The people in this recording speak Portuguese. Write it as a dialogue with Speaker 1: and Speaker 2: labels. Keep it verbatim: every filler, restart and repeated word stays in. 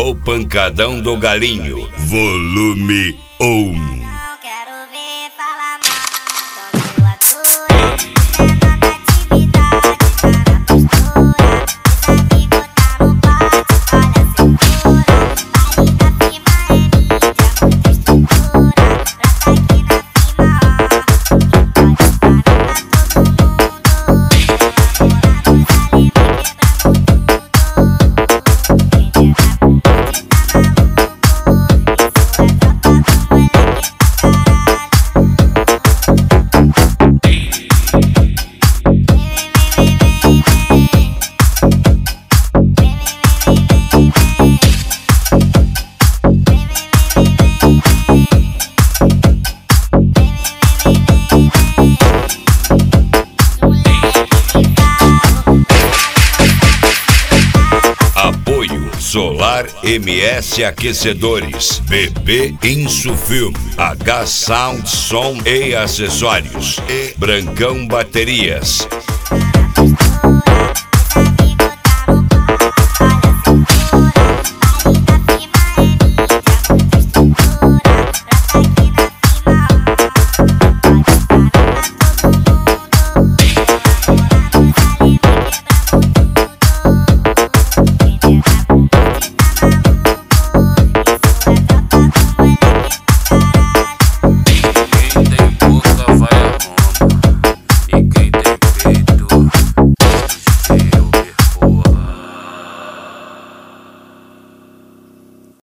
Speaker 1: O Pancadão do Galinho, volume um. Solar M S Aquecedores, B B Insufilm, H Sound Som e Acessórios e Brancão Baterias.